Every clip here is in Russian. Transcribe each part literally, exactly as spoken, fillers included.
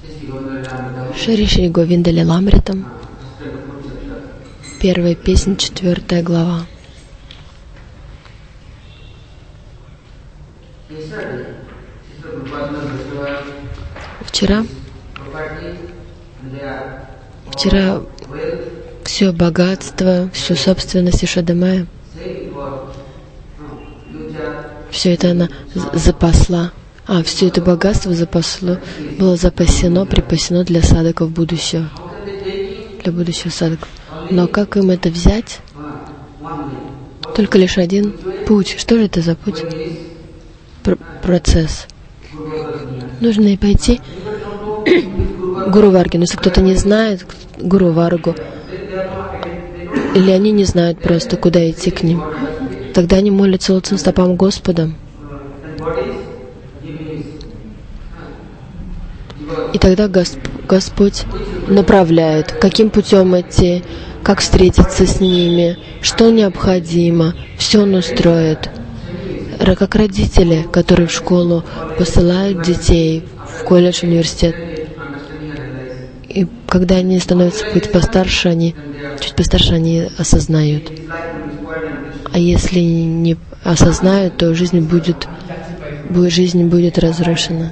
Шри Шри Говинда Лиламритам. Первая песня, четвертая глава. Вчера, вчера все богатство, всю собственность Ишода-Майя, все это она запасла. А, все это богатство запасло, было запасено, припасено для садаков будущего. Для будущего садаков. Но как им это взять? Только лишь один путь. Что же это за путь? Пр- процесс. Нужно и пойти Гуру Варги. Но если кто-то не знает Гуру Варгу, или они не знают просто, куда идти к ним, тогда они молятся лотосным стопам Господа. И тогда Госп- Господь направляет, каким путем идти, как встретиться с ними, что необходимо, все Он устроит. Как родители, которые в школу посылают детей, в колледж, университет. И когда они становятся чуть постарше, они, чуть постарше они осознают. А если не осознают, то жизнь будет, жизнь будет разрушена.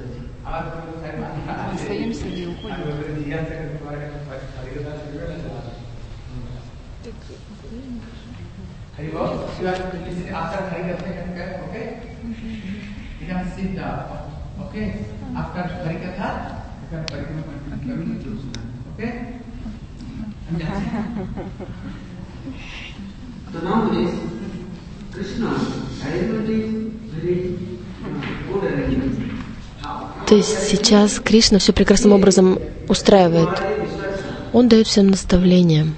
То есть сейчас Кришна все прекрасным образом устраивает. Он дает всем наставления.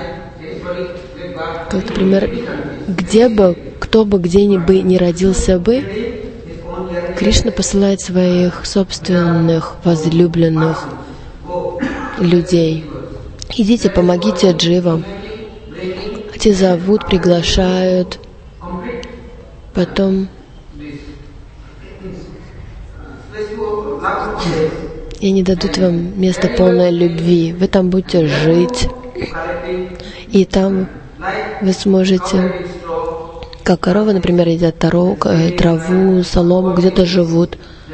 Как, например, где бы, кто бы где ни бы ни родился бы, Кришна посылает своих собственных возлюбленных людей. Идите, помогите дживам. Те зовут, приглашают. Потом и они дадут вам место полной любви. Вы там будете жить. И там вы сможете, как коровы, например, едят таро, траву, солому, где-то живут.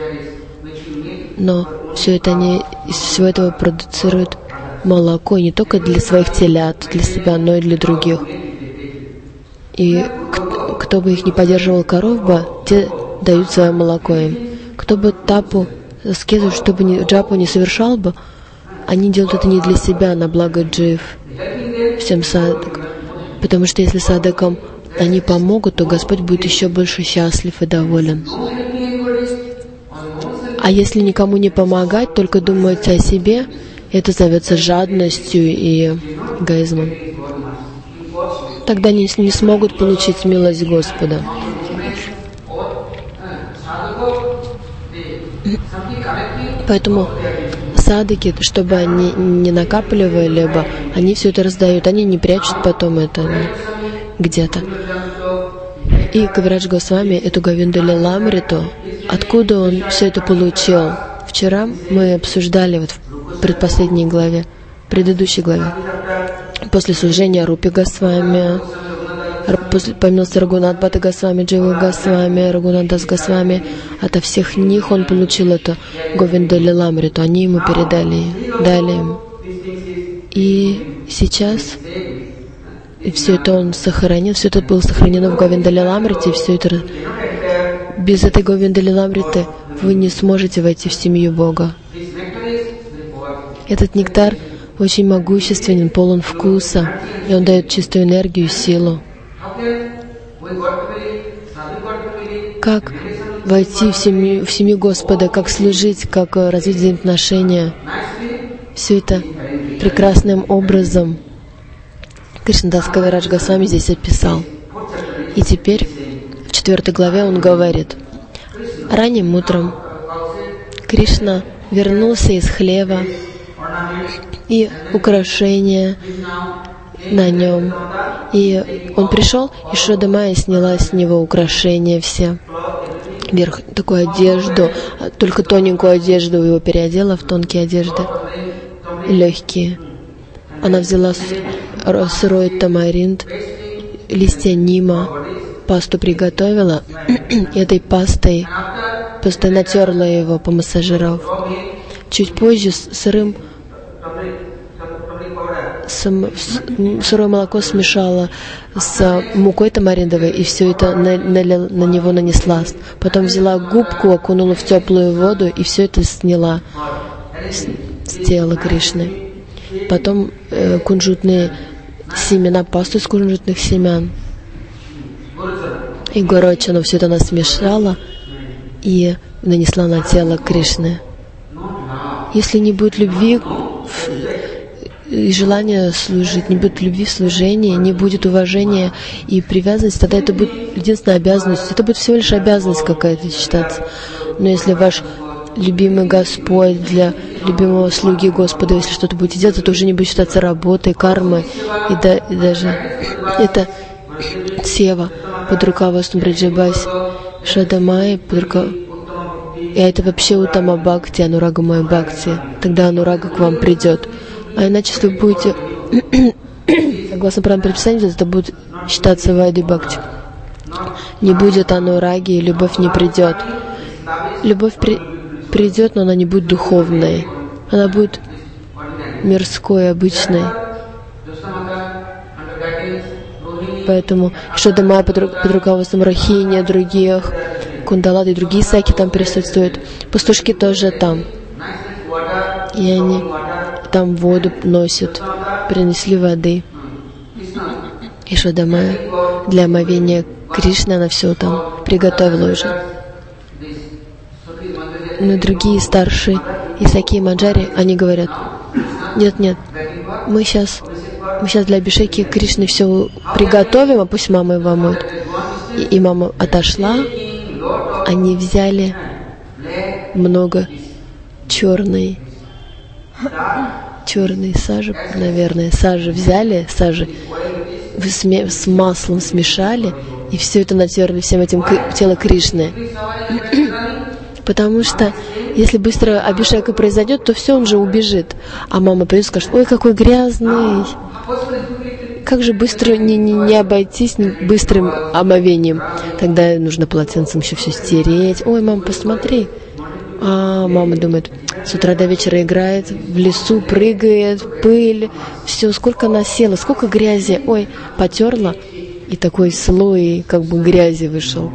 Но все это они из всего этого продуцируют молоко не только для своих телят, для себя, но и для других. И кто бы их не поддерживал коров бы, те дают свое молоко им. Кто бы тапу, аскезу, чтобы не, джапу не совершал бы, они делают это не для себя, на благо джив, всем садак. Потому что если садакам они помогут, то Господь будет еще больше счастлив и доволен. А если никому не помогать, только думать о себе, это зовется жадностью и эгоизмом. Тогда они не смогут получить милость Господа. Поэтому садаки, чтобы они не накапливали бы, они все это раздают, они не прячут потом это где-то. И Кавирадж Госвами эту Говинду Лиламриту, откуда он все это получил? Вчера мы обсуждали вот в предпоследней главе, предыдущей главе, после служения Рупи Госвами, после помилости Рагунат Бхатта Госвами, Джива Госвами, Рагунат Дас Госвами, ото всех них он получил эту Говинду Лиламриту, они ему передали, дали им. И сейчас и все это он сохранил, все это было сохранено в Говинду Лиламрите, и все это без этой Говинду Лиламриты вы не сможете войти в семью Бога. Этот нектар очень могущественен, полон вкуса, и он дает чистую энергию и силу. Как войти в семью, в семью Господа, как служить, как развить взаимоотношения. Все это прекрасным образом Кришнадас Кавирадж Госвами здесь описал. И теперь в четвертой главе он говорит: ранним утром Кришна вернулся из хлева, и украшения на нем. И он пришел, и Ишода Майя сняла с него украшения все. верх такую одежду, только тоненькую одежду его переодела в тонкие одежды, легкие. Она взяла сырой тамаринд, листья нима, пасту приготовила, и этой пастой просто натерла его, помассажировав. Чуть позже с сырым Сам, сырое молоко смешала с мукой тамариндовой, и все это на, на, на него нанесла. Потом взяла губку, окунула в теплую воду, и все это сняла с, с тела Кришны. Потом э, кунжутные семена, пасту из кунжутных семян. И горочину все это она смешала и нанесла на тело Кришны. Если не будет любви и желание служить, не будет любви в служении, не будет уважения и привязанности, тогда это будет единственная обязанность. Это будет всего лишь обязанность какая-то считаться. Но если ваш любимый Господь для любимого слуги Господа, если что-то будете делать, это уже не будет считаться работой, кармой. И, да, и даже это сева под руководством Браджабаси, Шадамай под руководством. И это вообще Утама Бхакти, Анурага Мая Бхакти. Тогда Анурага к вам придет. А иначе, если вы будете, согласно правилам предписания, это будет считаться Вайди Бхакти. Не будет анураги, и любовь не придет. Любовь при, придет, но она не будет духовной. Она будет мирской, обычной. Поэтому Шадамай под, под руководством Рахини, других, Кундалады и другие саки там присутствуют. Пастушки тоже там. И они там воду носят, принесли воды. И Шадамая для омовения Кришны она все там приготовила уже. Но другие старшие Исаки и Манджари, они говорят: нет, нет, мы сейчас, мы сейчас для Абхишеки Кришны все приготовим, а пусть мама его омоет. И, и мама отошла, они взяли много черной черной сажи, наверное, сажи взяли, сажи с маслом смешали, и все это натерли всем этим тело Кришны. Потому что если быстро абхишека произойдет, то все, он же убежит. А мама придет и скажет: ой, какой грязный. Как же быстро не, не, не обойтись быстрым омовением. Тогда нужно полотенцем еще все стереть. Ой, мама, посмотри. А мама думает, с утра до вечера играет, в лесу прыгает, пыль, все, сколько она села, сколько грязи. Ой, потерла, и такой слой как бы грязи вышел.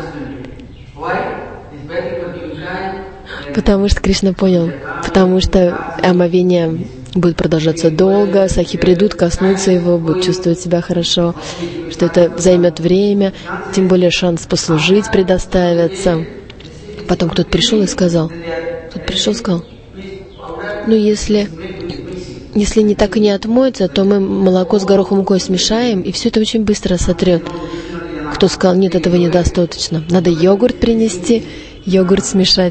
Потому что Кришна понял, потому что омовение будет продолжаться долго, сахи придут, коснутся его, будут чувствовать себя хорошо, что это займет время, тем более шанс послужить предоставится. Потом кто-то пришел и сказал, кто-то пришел и сказал, ну если, если не так и не отмоется, то мы молоко с горохом и мукой смешаем, и все это очень быстро сотрет. Кто сказал, нет, этого недостаточно, надо йогурт принести, йогурт смешать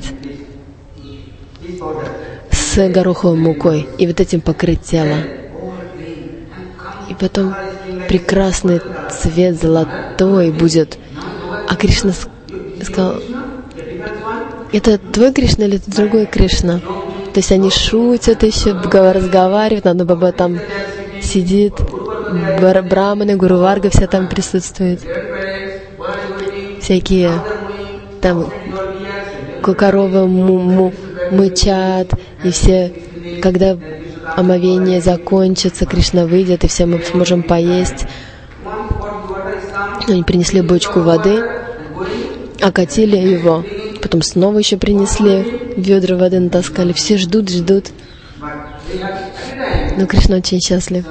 с гороховой мукой, и вот этим покрыть тело. И потом прекрасный цвет золотой будет. А Кришна сказал, это твой Кришна или это другой Кришна? То есть они шутят еще, разговаривают, Нанда Баба там сидит, браманы, Гуру Варга вся там присутствует. Всякие там коровы му му мычат, и все, когда омовение закончится, Кришна выйдет, и все мы сможем поесть. Они принесли бочку воды, окатили его, потом снова еще принесли ведра воды, натаскали. Все ждут, ждут. Но Кришна очень счастлив.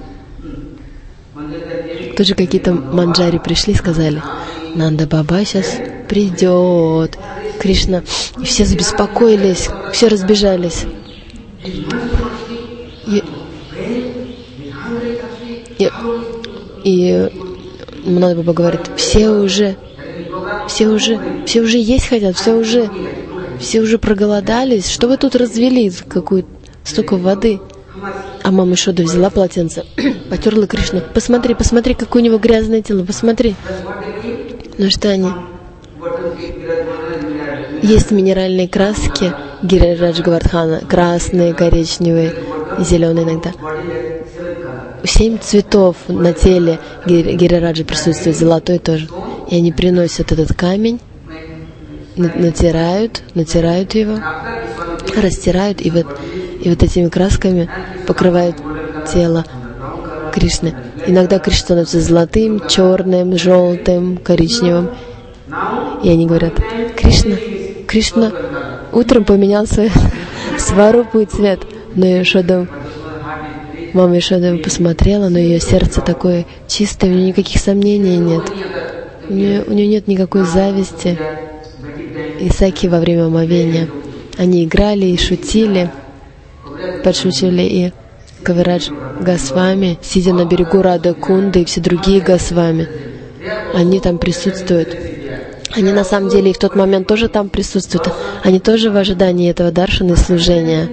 Тут же какие-то манджари пришли и сказали, Нанда Баба сейчас придет. Кришна. И все забеспокоились, все разбежались. И, и, и Нанда Баба говорит, все уже, все уже, все уже есть хотят, все уже, все уже проголодались. Что вы тут развели какую столько воды? А мама Ишода взяла полотенце, потерла Кришну. Посмотри, посмотри, какое у него грязное тело, посмотри. Ну что они? Есть минеральные краски Гирираджа Говардхана, красные, коричневые, зеленые иногда. Семь цветов на теле Гирираджи присутствует, золотой тоже. И они приносят этот камень, натирают, натирают его, растирают, и вот, и вот этими красками покрывают тело Кришны. Иногда Кришна становится золотым, черным, желтым, коричневым. И они говорят: Кришна, Кришна утром поменял свой сварупу и цвет. Но Йошода, мама Йошода посмотрела, но ее сердце такое чистое, у нее никаких сомнений нет. У нее, у нее нет никакой зависти. Исаки во время омовения. Они играли и шутили, подшучивали, и Кавирадж Госвами, сидя на берегу Рады Кунды, и все другие Госвами, они там присутствуют. Они на самом деле и в тот момент тоже там присутствуют. Они тоже в ожидании этого даршана и служения.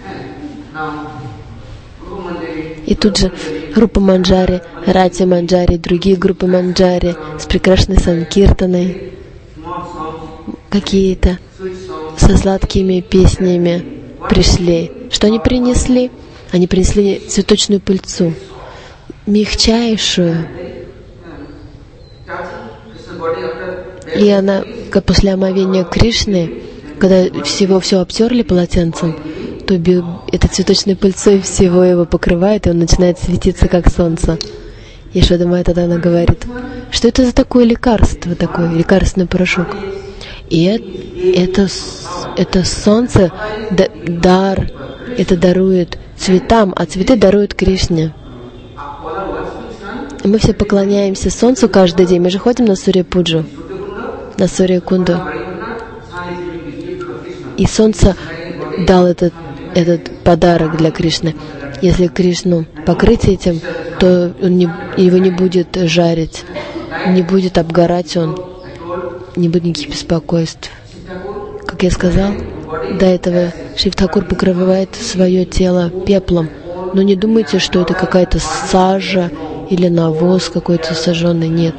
И тут же группа Манджари, Рати Манджари, другие группы Манджари с прекрасной санкиртаной, какие-то со сладкими песнями пришли. Что они принесли? Они принесли цветочную пыльцу, мягчайшую. И она, как после омовения Кришны, когда всего все обтерли полотенцем, то этой цветочной пыльцой всего его покрывает, и он начинает светиться, как солнце. Йошода Майя тогда она говорит: что это за такое лекарство, такой лекарственный порошок? И это, это солнце, дар, это дарует цветам, а цветы даруют Кришне. И мы все поклоняемся солнцу каждый день. Мы же ходим на Сурья-пуджу, на Сурья-кунду. И солнце дал этот, этот подарок для Кришны. Если Кришну покрыть этим, то он не, его не будет жарить, не будет обгорать он, не будет никаких беспокойств. Как я сказал, до этого Шив Тхакур покрывает свое тело пеплом. Но не думайте, что это какая-то сажа или навоз какой-то сожженный. Нет.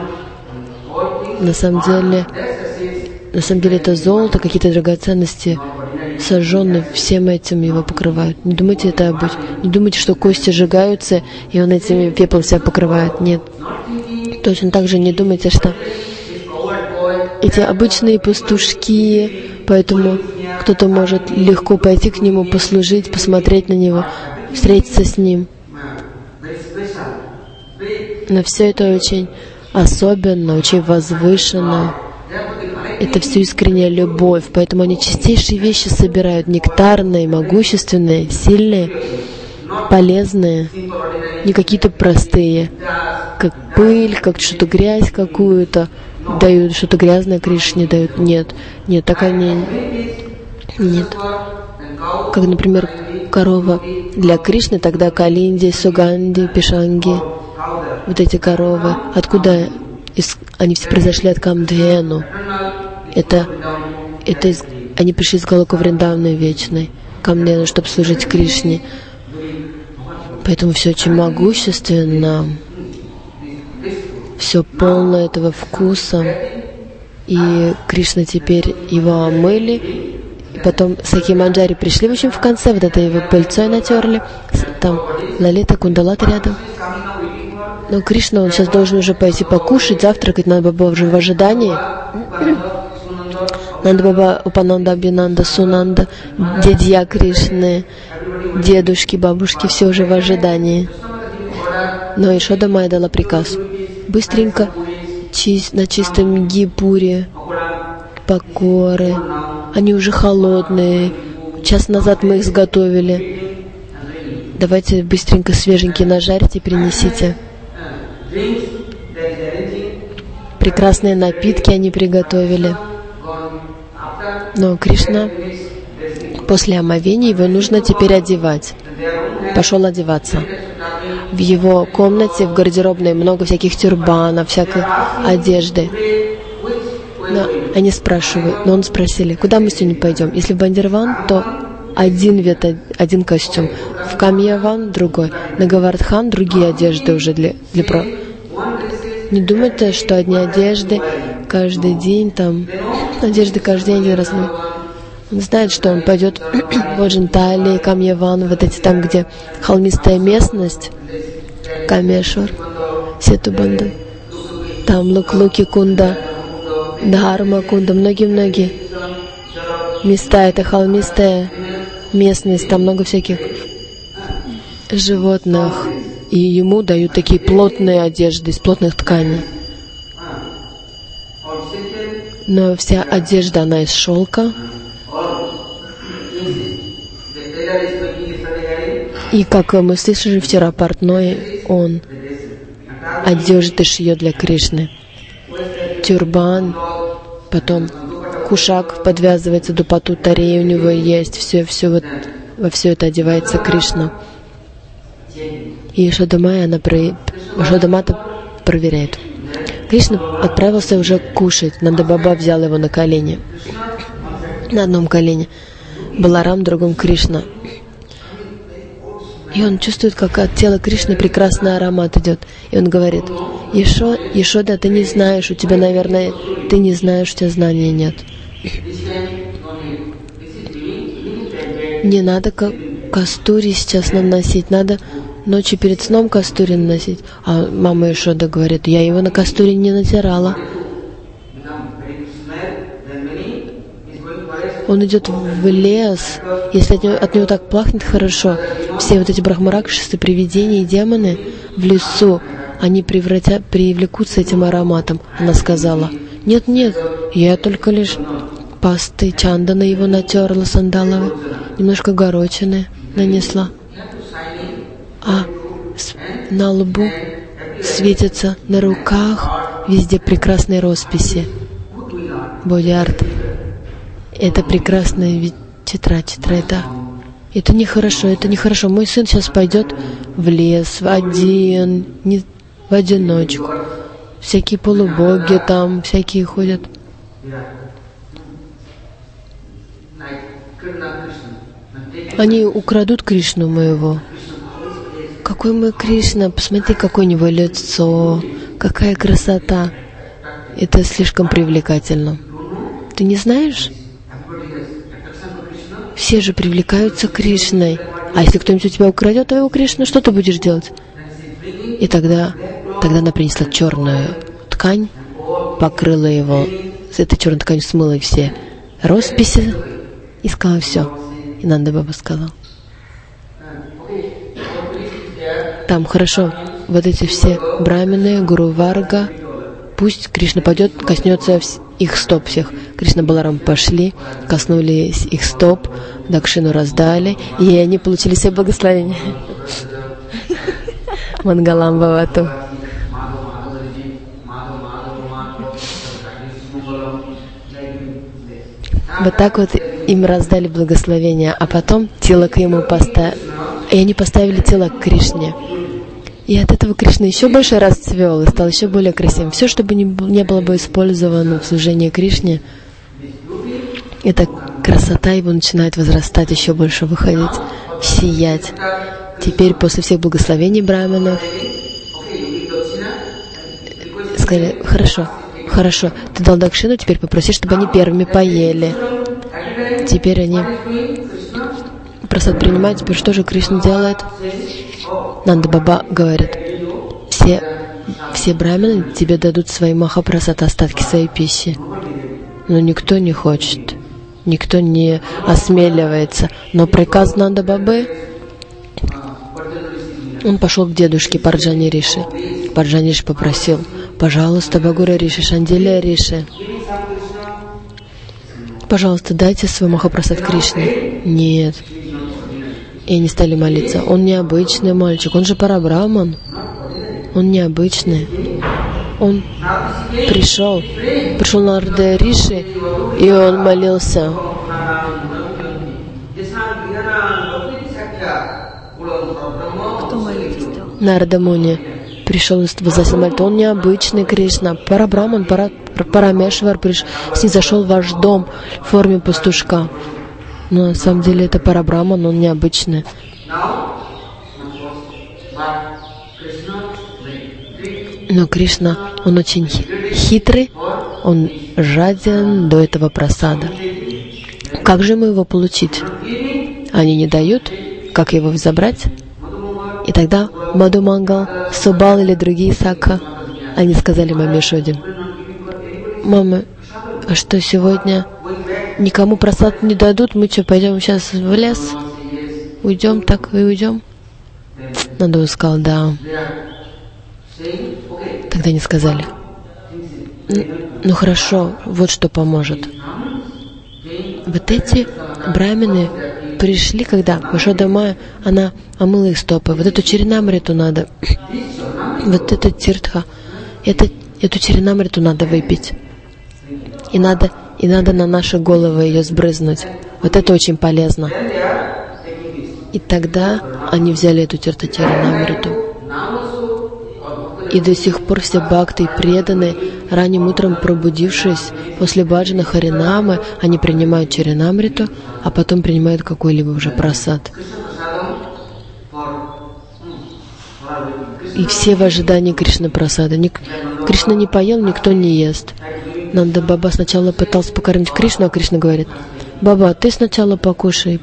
На самом деле, на самом деле это золото, какие-то драгоценности сожженные, всем этим его покрывают. Не думайте это обычно. Не думайте, что кости сжигаются, и он этим пеплом себя покрывает. Нет. Точно так же не думайте, что эти обычные пастушки, поэтому кто-то может легко пойти к нему, послужить, посмотреть на него, встретиться с ним. Но все это очень особенно, очень возвышенно. Это все искренняя любовь, поэтому они чистейшие вещи собирают, нектарные, могущественные, сильные, полезные, не какие-то простые, как пыль, как что-то грязь какую-то, дают что-то грязное Кришне дают. Нет, нет, так они нет. Как, например, корова для Кришны, тогда Калинди, Суганди, Пишанги, вот эти коровы, откуда из, они все произошли от Камдхену. Это, это из, они пришли из Галока Вриндавны вечной, Камдхену, чтобы служить Кришне. Поэтому все очень могущественно, все полно этого вкуса. И Кришна теперь его омыли. И потом Саки Манджари пришли, в общем, в конце, вот это его пыльцой натерли. Там Лалита, Кундалата рядом. Но Кришна, он сейчас должен уже пойти покушать, завтракать. Нанда Баба уже в ожидании. Нанда Баба, Упананда, Абинанда, Сунанда, дядья Кришны, дедушки, бабушки, все уже в ожидании. Но Йошода Майя дала приказ: быстренько чист, на чистом гипуре покоры. Они уже холодные. Час назад мы их сготовили. Давайте быстренько свеженькие нажарите и принесите. Прекрасные напитки они приготовили. Но Кришна, после омовения его нужно теперь одевать. Пошел одеваться. В его комнате, в гардеробной, много всяких тюрбанов, всякой одежды. Но они спрашивают, но он спросили, куда мы сегодня пойдем? Если в Бандирван, то один вет, один костюм. В Камьяван другой. На Говардхан другие одежды уже для, для про. Не думайте, что одни одежды каждый день там надежды каждый день один раз. Он знает, что он пойдет в Аджантали, Камьяван, вот эти там, где холмистая местность, Камешвар, Сетубанда, там Лук-Луки Кунда, Дхарма Кунда, многие-многие места. Это холмистая местность, там много всяких животных. И ему дают такие плотные одежды из плотных тканей. Но вся одежда, она из шелка. И как мы слышали вчера, портной, он одежды шьет для Кришны. Тюрбан, потом кушак подвязывается, дупату, тарей у него есть, все, все вот, во все это одевается Кришна. И Ешодамая, она про... Ешодамата проверяет. Кришна отправился уже кушать. Нанда Баба взял его на колени. На одном колене. Баларам, другом Кришна. И он чувствует, как от тела Кришны прекрасный аромат идет. И он говорит: Ешо, Ешода, ты не знаешь, у тебя, наверное, ты не знаешь, у тебя знания нет. Не надо кастури сейчас наносить, надо ночью перед сном кастури наносить. А мама Ешода говорит: я его на кастури не натирала. Он идет в лес, если от него, от него так пахнет хорошо, все вот эти брахмаракшисы, привидения и демоны в лесу, они превратят, привлекутся этим ароматом. Она сказала: нет, нет, я только лишь пастой чандана его натерла сандаловой, немножко горочины нанесла. А на лбу светятся, на руках везде прекрасные росписи. Боди-арт. Это прекрасная тетрадь, тетрадь, да. Это нехорошо, это нехорошо. Мой сын сейчас пойдет в лес, в один, не, в одиночку. Всякие полубоги там, всякие ходят. Они украдут Кришну моего. Какой мой Кришна, посмотри, какое у него лицо, какая красота. Это слишком привлекательно. Ты не знаешь? Все же привлекаются Кришной. А если кто-нибудь у тебя украдет твоего Кришну, что ты будешь делать? И тогда, тогда она принесла черную ткань, покрыла его, с этой черной тканью смыла все росписи и сказала: все. И Нанда Баба сказал: там хорошо, вот эти все брамины, Гуру Варга, пусть Кришна пойдет, коснется их стоп всех. Кришна Баларам пошли, коснулись их стоп, дакшину раздали, и они получили все благословения. Мангалам Бхавату. Вот так вот им раздали благословения, а потом тело к ему поставили, и они поставили тело к Кришне. И от этого Кришна еще больше расцвел и стал еще более красивым. Все, что бы не, не было бы использовано в служении Кришне, эта красота его начинает возрастать, еще больше выходить, сиять. Теперь, после всех благословений браминов, сказали: хорошо, хорошо, ты дал дакшину, теперь попроси, чтобы они первыми поели. Теперь они просад принимают. Теперь что же Кришна делает? Нанда Баба говорит: все, все брамины тебе дадут свои махапрасад, остатки своей пищи. Но никто не хочет, никто не осмеливается. Но приказ Нанда Бабы, он пошел к дедушке Парджани Риши. Парджани Риши попросил: пожалуйста, Багура Риши, Шандилия Риши, пожалуйста, дайте свой махапрасад Кришне. Нет. И они стали молиться: он необычный мальчик, он же парабраман. Он необычный. Он пришел, пришел на Нарада Риши, и он молился. Кто молился? Нарада Муни пришел из Вазасимальта. Он необычный Кришна. Парабраман, пара, Парамешвар приш, снизошел в ваш дом в форме пастушка. Но на самом деле это Парабраман, он необычный. Но Кришна, он очень хитрый, он жаден до этого прасада. Как же ему его получить? Они не дают, как его забрать? И тогда Мадху Мангал, Субал или другие сакха, они сказали маме Йашоде: мама, а что сегодня никому прасад не дадут? Мы что, пойдем сейчас в лес? Уйдем так и уйдем? Нанда сказал: да. Тогда они сказали: ну хорошо, вот что поможет. Вот эти брамины пришли, когда Йашода Майя, она омыла их стопы. Вот эту чаринамриту надо, вот эту тиртха, это, эту чаринамриту надо выпить. И надо, и надо на наши головы ее сбрызнуть. Вот это очень полезно. И тогда они взяли эту тиртха-чаринамриту. И до сих пор все бхакты и преданные, ранним утром пробудившись после баджана Харинамы, они принимают чаринамриту, а потом принимают какой-либо уже прасад. И все в ожидании Кришна прасада. Ник... Кришна не поел, никто не ест. Нанда Баба сначала пытался покормить Кришну, а Кришна говорит: Баба, ты сначала покушай.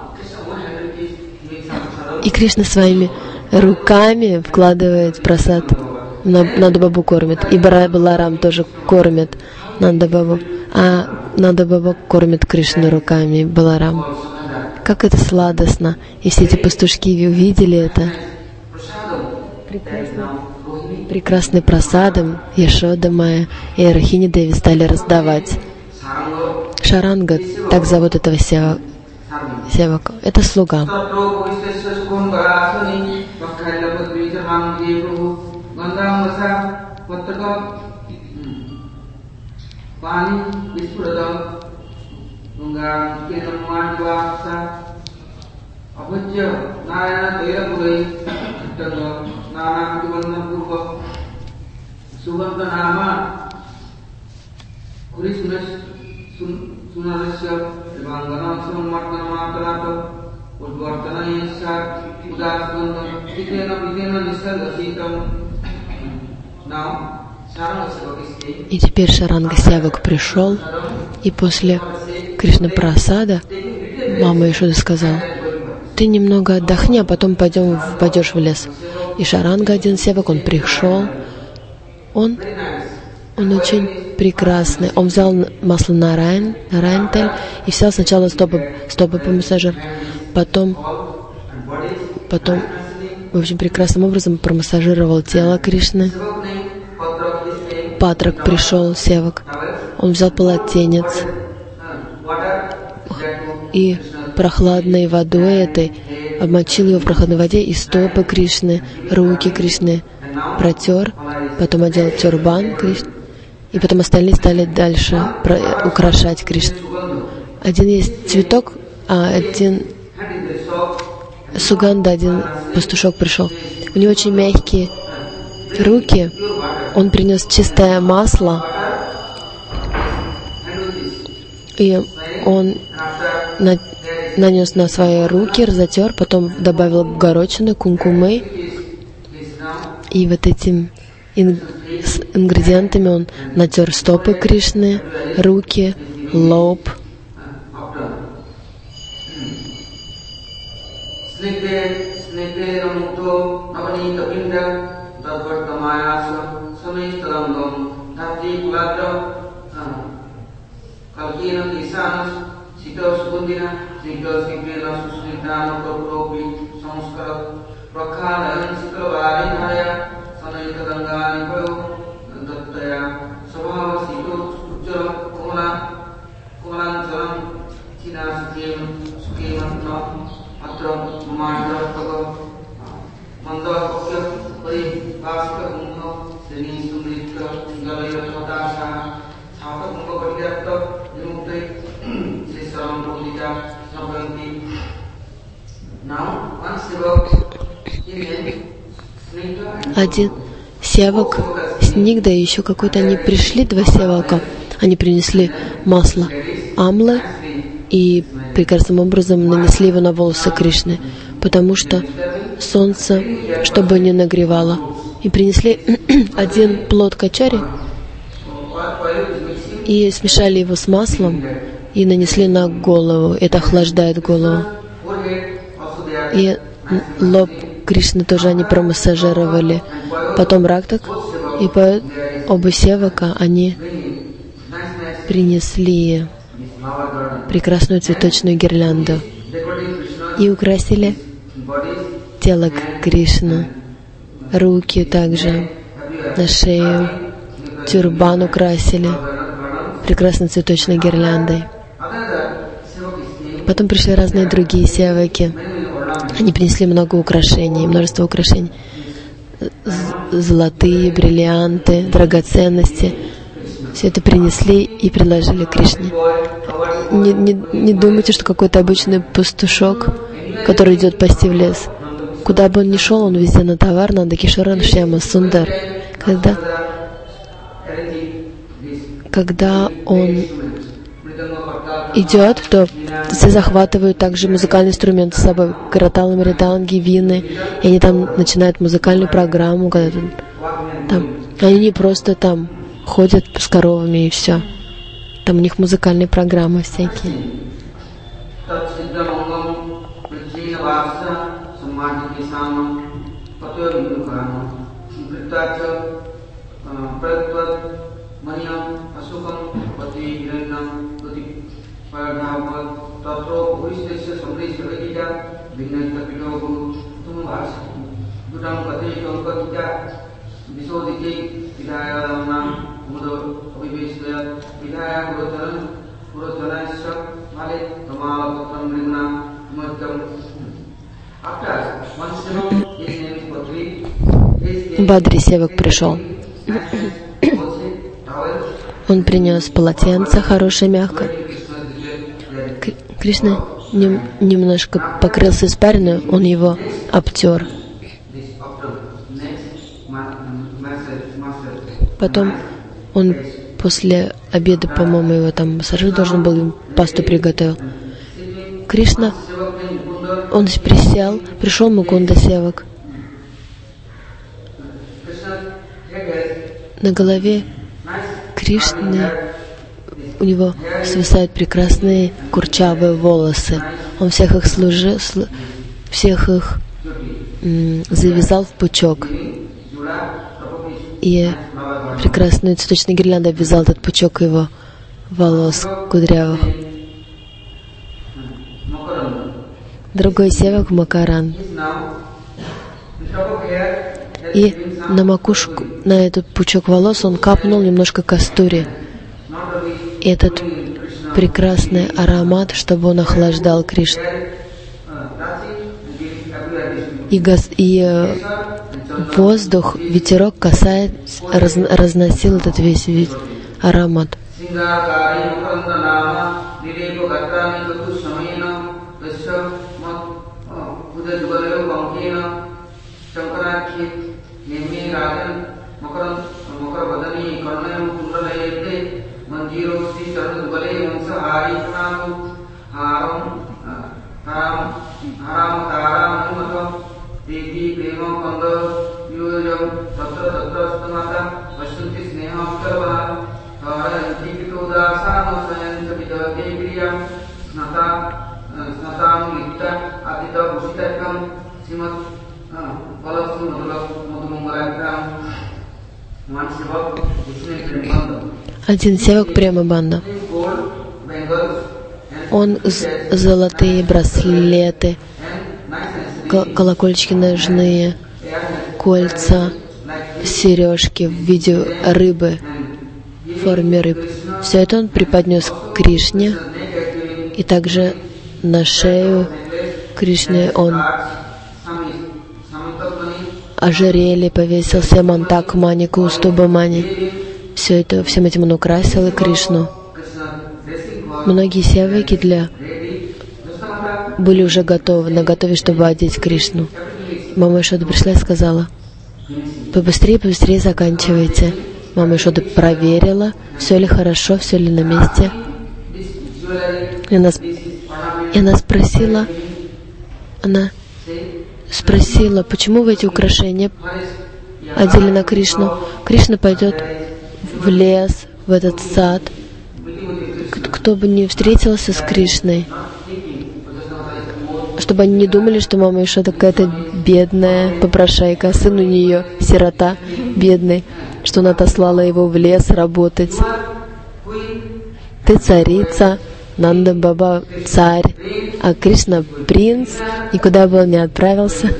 И Кришна своими руками вкладывает прасад. Нанда Бабу кормит. И Баларам тоже кормит Нанда Бабу. А Нанда Баба кормит Кришну руками, Баларам. Как это сладостно. И все эти пастушки увидели это. Прекрасно. Прекрасный прасадом Йашода Майя и Рахини Деви стали раздавать. Шаранга, так зовут этого сева, севака. Это слуга. И теперь Шаранга Севак пришел, и после Кришна прасада мама Йашода сказала: ты немного отдохни, а потом пойдем, пойдешь в лес. И Шаранга один Севак, он пришел, он, он очень прекрасный. Он взял масло Нарайн, Нарайнтель и взял сначала стопы, стопы помассажировать, потом, потом, в общем, прекрасным образом промассажировал тело Кришны. Патрак пришел, Севак, он взял полотенец и прохладной водой этой обмочил его в прохладной воде, и стопы Кришны, руки Кришны протер, потом одел тюрбан Кришны, и потом остальные стали дальше украшать Кришну. Один есть цветок, а один Суганда, один пастушок пришел. У него очень мягкие руки, он принес чистое масло, и он на, нанес на свои руки, разотер, потом добавил горочины, кункумы, и вот этим ин, с ингредиентами он натер стопы Кришны, руки, лоб. Один севак, Снигда и еще какой-то, они пришли, два севака, они принесли масло амлы и прекрасным образом нанесли его на волосы Кришны, потому что солнце, чтобы не нагревало и принесли один плод качари и смешали его с маслом и нанесли на голову. Это охлаждает голову. И лоб Кришны тоже они промассажировали. Потом Рактак и по оба севака они принесли прекрасную цветочную гирлянду и украсили тело Кришны, руки также, на шею, тюрбан украсили прекрасной цветочной гирляндой. Потом пришли разные другие севаки. Они принесли много украшений, множество украшений. Золотые, бриллианты, драгоценности. Все это принесли и предложили Кришне. Не, не, не думайте, что какой-то обычный пастушок, который идет пасти в лес. Куда бы он ни шел, он везде на товар, на Кишоран Шьяма Сундар. Когда, когда он идет, то все захватывают также музыкальный инструмент с собой, караталы, мританги, вины, и они там начинают музыкальную программу, когда там, они не просто там ходят с коровами и все. Там у них музыкальные программы всякие. Бадри севак пришел. Он принес полотенце хорошее, мягкое. Кришна нем, немножко покрылся испариной, он его обтер. Потом он после обеда, по-моему, его там массажир должен был, им пасту приготовил. Кришна, он присел, пришел Мукунда севак. На голове Кришны у него свисают прекрасные курчавые волосы. Он всех их служил, всех их м, завязал в пучок. И прекрасную цветочную гирлянду обвязал этот пучок его волос кудрявых. Другой севак Макаран. И на макушку, на этот пучок волос он капнул немножко кастури. И этот прекрасный аромат, чтобы он охлаждал Кришну. И, газ, и э, воздух, ветерок касает, раз, разносил этот весь вид аромат. Один севак прямо банда. Он золотые браслеты, колокольчики ножные, кольца, сережки в виде рыбы, в форме рыб. Все это он преподнес Кришне, и также на шею Кришне он ожерелье повесил, Семантак Мани, Кустуба Мани. Все это, всем этим он украсил и Кришну. Многие севаки для были уже готовы, наготове, чтобы одеть Кришну. Мама Ишода пришла и сказала: побыстрее, побыстрее заканчивайте. Мама Ишода проверила, все ли хорошо, все ли на месте. И она, и она спросила, она спросила, почему вы эти украшения одели на Кришну. Кришна пойдет в лес, в этот сад. Кто бы ни встретился с Кришной, чтобы они не думали, что мама Ешода какая-то бедная попрошайка, сын у нее сирота, бедный, что она отослала его в лес работать. Ты царица, Нанда Баба царь, а Кришна принц, никуда бы он не отправился.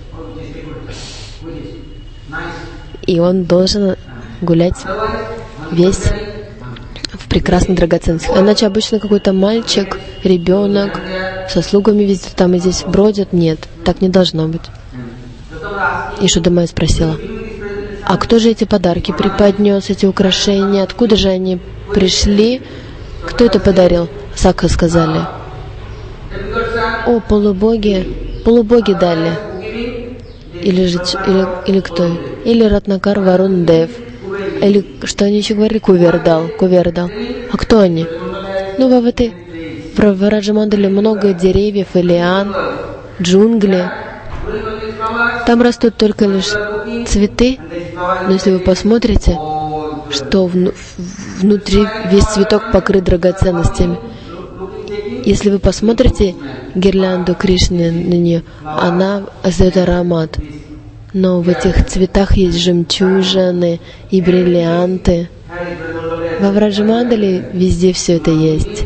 И он должен гулять весь в прекрасных драгоценностях. Иначе обычно какой-то мальчик, ребенок со слугами везде там и здесь бродят. Нет, так не должно быть. И Шудамая спросила: а кто же эти подарки преподнес, эти украшения? Откуда же они пришли? Кто это подарил? Сакха сказали: о, полубоги, полубоги дали. Или же, или, или кто? Или Ратнакар Варун Дев. Или, что они еще говорили? Кувер дал, Кувер дал. А кто они? Ну, в этой, в Раджамандале много деревьев и лиан, джунгли. Там растут только лишь цветы, но если вы посмотрите, что вну, внутри весь цветок покрыт драгоценностями. Если вы посмотрите гирлянду Кришны на нее, она издает аромат. Но в этих цветах есть жемчужины и бриллианты. Во Враджамандале везде все это есть.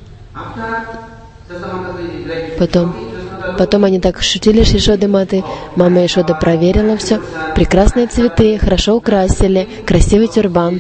Потом, потом они так шутили с Ешодой Матой. Мама Ешода проверила все. Прекрасные цветы, хорошо украсили, красивый тюрбан.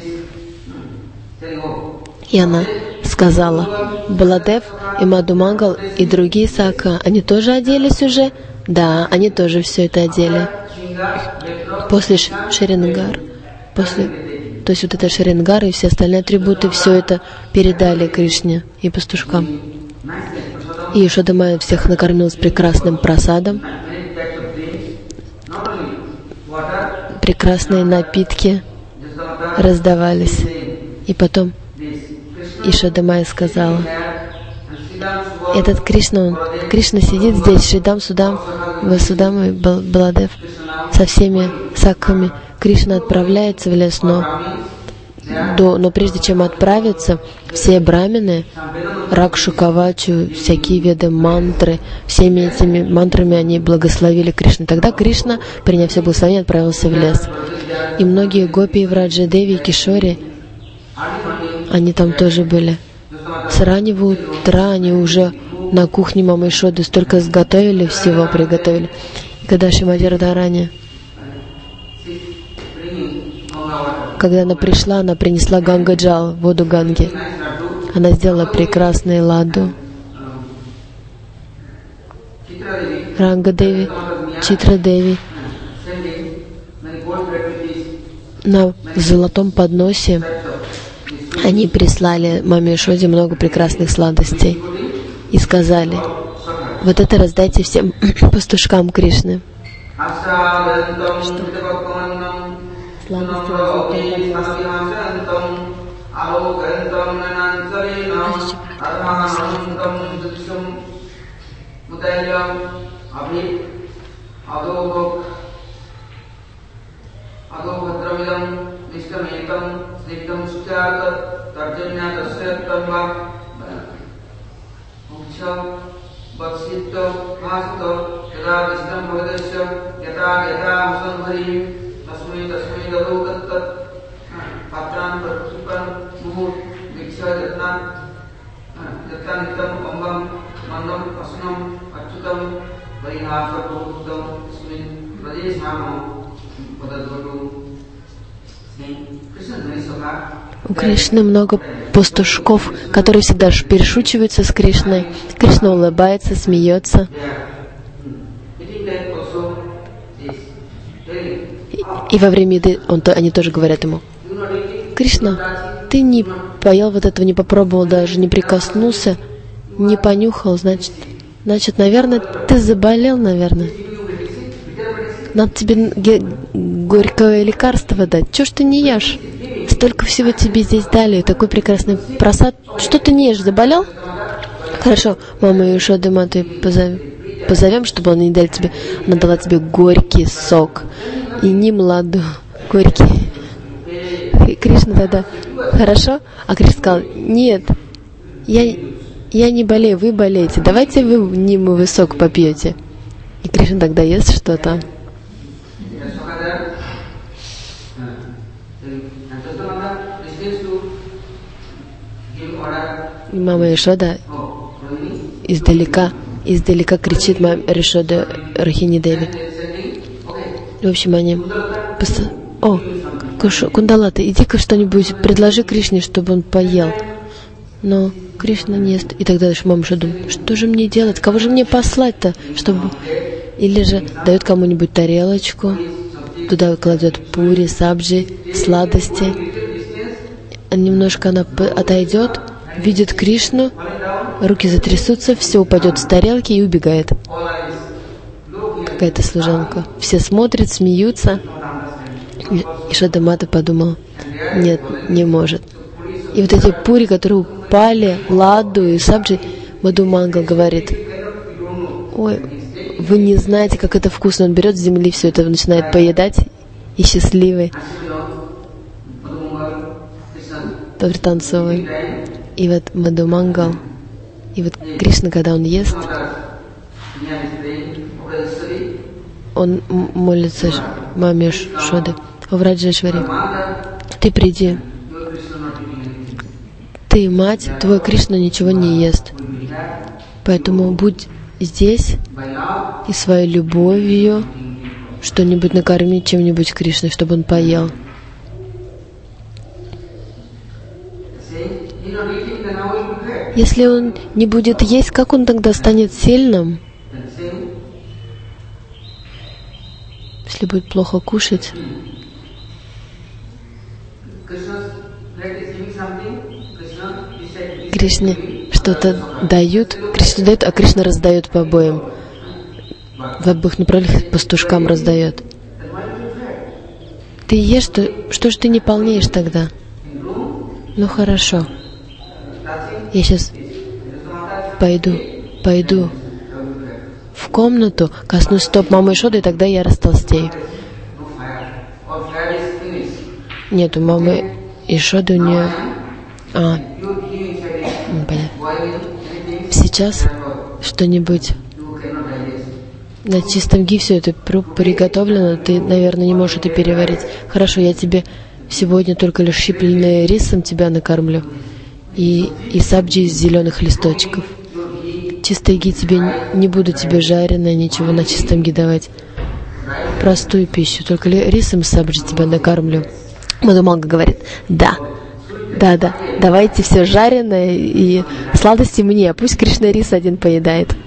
И она сказала: Баладев и Мадхумангал и другие Сакха, они тоже оделись уже? Да, они тоже все это одели. После Шрингар, после, то есть вот это Шрингар и все остальные атрибуты, все это передали Кришне и пастушкам. И Ешода всех накормила с прекрасным прасадом. Прекрасные напитки раздавались. И потом Ешода сказала: этот Кришна, он, Кришна сидит здесь, Шридам, Судам, Васудам и Баладев, со всеми сакхами. Кришна отправляется в лес, но, до, но прежде чем отправиться, все брамины, Ракшу, Кавачу, всякие виды мантры, всеми этими мантрами они благословили Кришну. Тогда Кришна, приняв все благословения, отправился в лес. И многие гопи в Раджадеви и Кишоре, они там тоже были. С раннего утра они уже на кухне мамы Ешоды столько сготовили всего, приготовили. И когда Шримати Радхарани, когда она пришла, она принесла Гангаджал, воду Ганги. Она сделала прекрасный ладу. Рангадеви, Читрадеви на золотом подносе они прислали маме Ешоде много прекрасных сладостей и сказали: вот это раздайте всем пастушкам Кришны. Что? Сладости на У Кришны много пастушков, которые всегда перешучиваются с Кришной. Кришна улыбается, смеется. И, и во время еды он, они тоже говорят ему: Кришна, ты не поел вот этого, не попробовал даже, не прикоснулся, не понюхал, значит, значит, наверное, ты заболел, наверное. Надо тебе горькое лекарство дать. Чего ж ты не ешь? Столько всего тебе здесь дали, такой прекрасный просад. Что ты не ешь, заболел? Хорошо, маму Ешоды Мату позовем, позовем, чтобы она не дала тебе, она дала тебе горький сок и не младу. горький. И Кришна тогда, хорошо? А Кришна сказал, нет, я, я не болею, вы болеете, давайте вы нимовый сок попьете. И Кришна тогда ест что-то. И мама Яшода издалека, издалека кричит маме Яшода Рохини Деви. В общем, они... О, Кундалата, иди-ка что-нибудь, предложи Кришне, чтобы он поел. Но Кришна не ест. И тогда мама Яшода думает, что же мне делать, кого же мне послать-то, чтобы... Или же дает кому-нибудь тарелочку, туда кладет пури, сабджи, сладости. Немножко она отойдет, видит Кришну, руки затрясутся, все упадет с тарелки и убегает. Какая-то служанка. Все смотрят, смеются. И Яшода Мата подумала, нет, не может. И вот эти пури, которые упали, ладу и сабджи, Мадху Мангал говорит, ой, вы не знаете, как это вкусно. Он берет с земли все это, начинает поедать, и счастливый, пританцовывает. И вот Мадху Мангал, и вот Кришна, когда он ест, он молится маме Яшоде, о Враджешвари, ты приди, ты мать, твой Кришна ничего не ест, поэтому будь здесь и своей любовью что-нибудь накормить чем-нибудь Кришне, чтобы он поел. Если он не будет есть, как он тогда станет сильным? Если будет плохо кушать. Кришне что-то дают, Кришна дает, а Кришна раздает по обоим. В обоих направлениях пастушкам раздает. Ты ешь, что, что ж ты не полнеешь тогда? Ну хорошо. Я сейчас пойду, пойду в комнату, коснусь стоп мамы Яшоды, и тогда я растолстею. Нет, у мамы Яшоды у нее... А, понятно. Сейчас что-нибудь на чистом ги все это приготовлено, ты, наверное, не можешь это переварить. Хорошо, я тебе сегодня только лишь щипленным рисом тебя накормлю. И, и сабджи из зеленых листочков. Чистый ги тебе не буду тебе жареное, ничего на чистом ги давать. Простую пищу, только рисом сабджи тебя накормлю. Мадху Мангал говорит, да, да, да, давайте все жареное и сладости мне, пусть Кришна рис один поедает.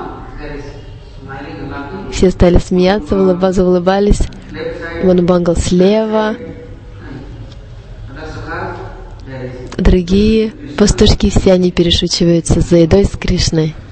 Все стали смеяться, улыбаться, улыбались. Мадху Мангал слева. Другие пастушки, все они перешучиваются за едой с Кришной.